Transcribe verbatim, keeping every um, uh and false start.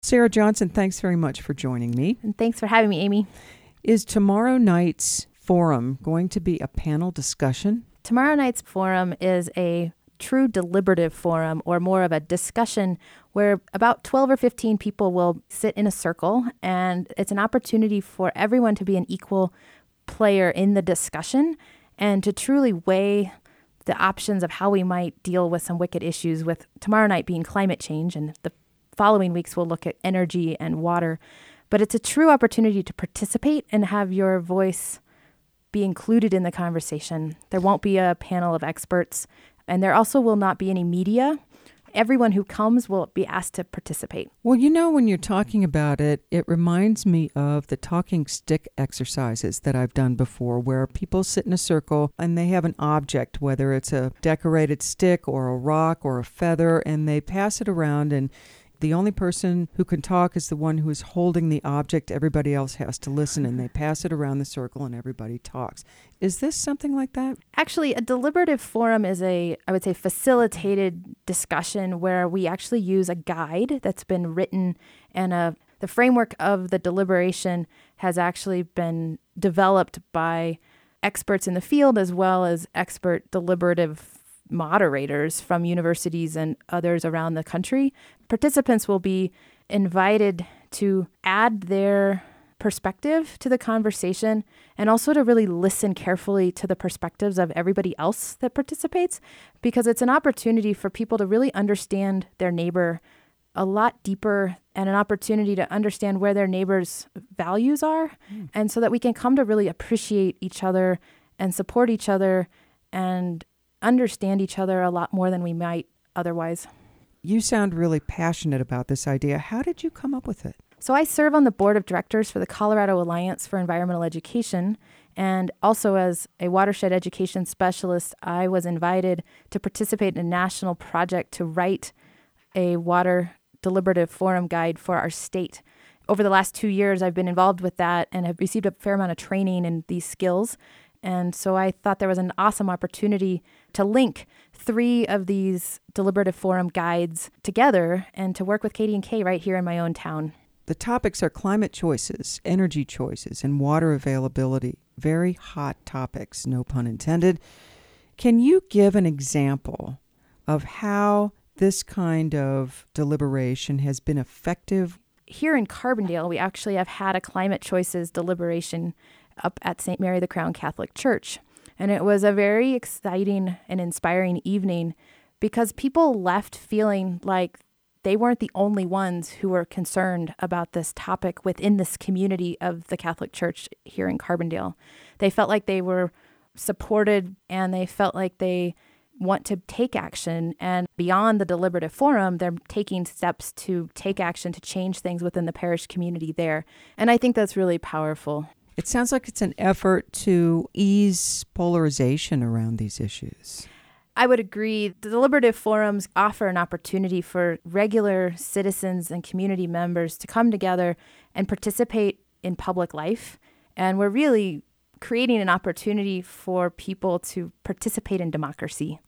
Sarah Johnson, thanks very much for joining me. And thanks for having me, Amy. Is tomorrow night's forum going to be a panel discussion? Tomorrow night's forum is a true deliberative forum, or more of a discussion where about twelve or fifteen people will sit in a circle, and it's an opportunity for everyone to be an equal player in the discussion and to truly weigh the options of how we might deal with some wicked issues, with tomorrow night being climate change, and the following weeks we'll look at energy and water. But it's a true opportunity to participate and have your voice be included in the conversation. There won't be a panel of experts, and there also will not be any media. Everyone who comes will be asked to participate. Well, you know, when you're talking about it, it reminds me of the talking stick exercises that I've done before, where people sit in a circle and they have an object, whether it's a decorated stick or a rock or a feather, and they pass it around, and the only person who can talk is the one who is holding the object. Everybody else has to listen, and they pass it around the circle and everybody talks. Is this something like that? Actually, a deliberative forum is a, I would say, facilitated discussion where we actually use a guide that's been written, and a, the framework of the deliberation has actually been developed by experts in the field as well as expert deliberative moderators from universities and others around the country. Participants will be invited to add their perspective to the conversation and also to really listen carefully to the perspectives of everybody else that participates, because it's an opportunity for people to really understand their neighbor a lot deeper, and an opportunity to understand where their neighbor's values are, mm. and so that we can come to really appreciate each other and support each other and understand each other a lot more than we might otherwise. You sound really passionate about this idea. How did you come up with it? So I serve on the board of directors for the Colorado Alliance for Environmental Education, and also as a watershed education specialist, I was invited to participate in a national project to write a water deliberative forum guide for our state. Over the last two years, I've been involved with that and have received a fair amount of training in these skills. And so I thought there was an awesome opportunity to link three of these deliberative forum guides together and to work with Katie and Kay right here in my own town. The topics are climate choices, energy choices, and water availability. Very hot topics, no pun intended. Can you give an example of how this kind of deliberation has been effective? Here in Carbondale, we actually have had a climate choices deliberation up at Saint Mary the Crown Catholic Church. And it was a very exciting and inspiring evening because people left feeling like they weren't the only ones who were concerned about this topic within this community of the Catholic Church here in Carbondale. They felt like they were supported, and they felt like they want to take action. And beyond the deliberative forum, they're taking steps to take action to change things within the parish community there. And I think that's really powerful. It sounds like it's an effort to ease polarization around these issues. I would agree. The deliberative forums offer an opportunity for regular citizens and community members to come together and participate in public life. And we're really creating an opportunity for people to participate in democracy.